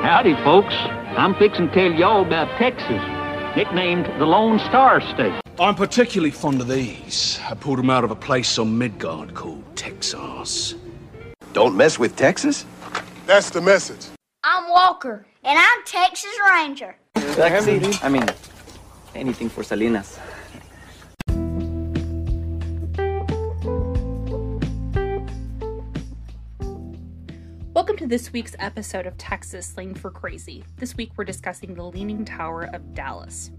Howdy, folks. I'm fixing to tell y'all about Texas, nicknamed the Lone Star State. I'm particularly fond of these. I pulled them out of a place on Midgard called Texas. Don't mess with Texas? That's the message. I'm Walker, and I'm Texas Ranger. I mean, anything for Salinas. Welcome to this week's episode of Texas Slang for Crazy. This week we're discussing the Leaning Tower of Dallas.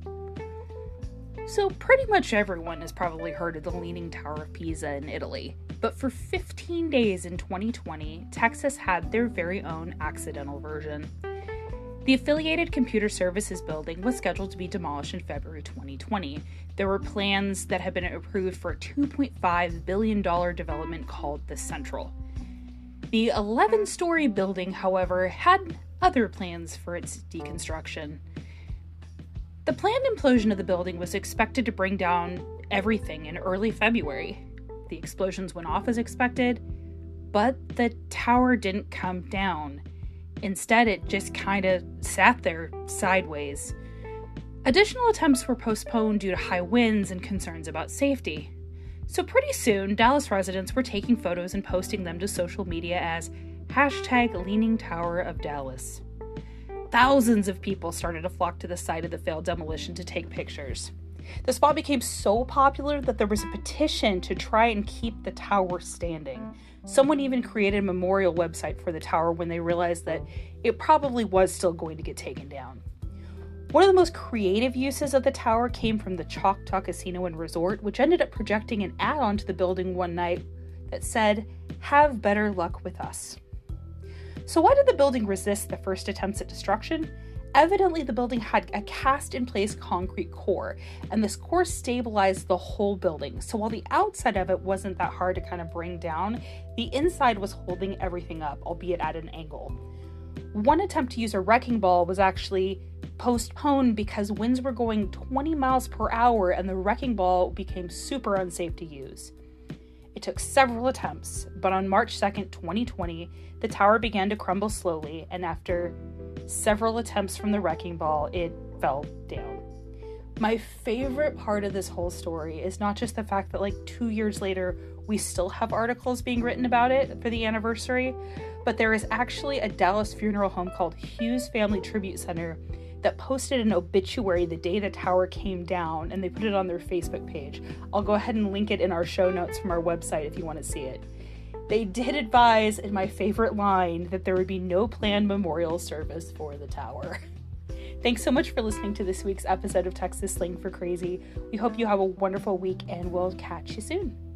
So pretty much everyone has probably heard of the Leaning Tower of Pisa in Italy. But for 15 days in 2020, Texas had their very own accidental version. The Affiliated Computer Services building was scheduled to be demolished in February 2020. There were plans that had been approved for a $2.5 billion development called the Central. The 11-story building, however, had other plans for its deconstruction. The planned implosion of the building was expected to bring down everything in early February. The explosions went off as expected, but the tower didn't come down. Instead, it just kind of sat there sideways. Additional attempts were postponed due to high winds and concerns about safety. So pretty soon, Dallas residents were taking photos and posting them to social media as #Leaning Tower of Dallas. Thousands of people started to flock to the site of the failed demolition to take pictures. The spot became so popular that there was a petition to try and keep the tower standing. Someone even created a memorial website for the tower when they realized that it probably was still going to get taken down. One of the most creative uses of the tower came from the Choctaw Casino and Resort, which ended up projecting an ad onto the building one night that said, "Have better luck with us." So why did the building resist the first attempts at destruction? Evidently, the building had a cast-in-place concrete core, and this core stabilized the whole building. So while the outside of it wasn't that hard to kind of bring down, the inside was holding everything up, albeit at an angle. One attempt to use a wrecking ball was actually postponed because winds were going 20 miles per hour and the wrecking ball became super unsafe to use. It took several attempts, but on March 2nd, 2020, the tower began to crumble slowly, and after several attempts from the wrecking ball, it fell down. My favorite part of this whole story is not just the fact that 2 years later, we still have articles being written about it for the anniversary, but there is actually a Dallas funeral home called Hughes Family Tribute Center that posted an obituary the day the tower came down, and they put it on their Facebook page. I'll go ahead and link it in our show notes from our website if you want to see it. They did advise, in my favorite line, that there would be no planned memorial service for the tower. Thanks so much for listening to this week's episode of Texas Slang for Crazy. We hope you have a wonderful week, and we'll catch you soon.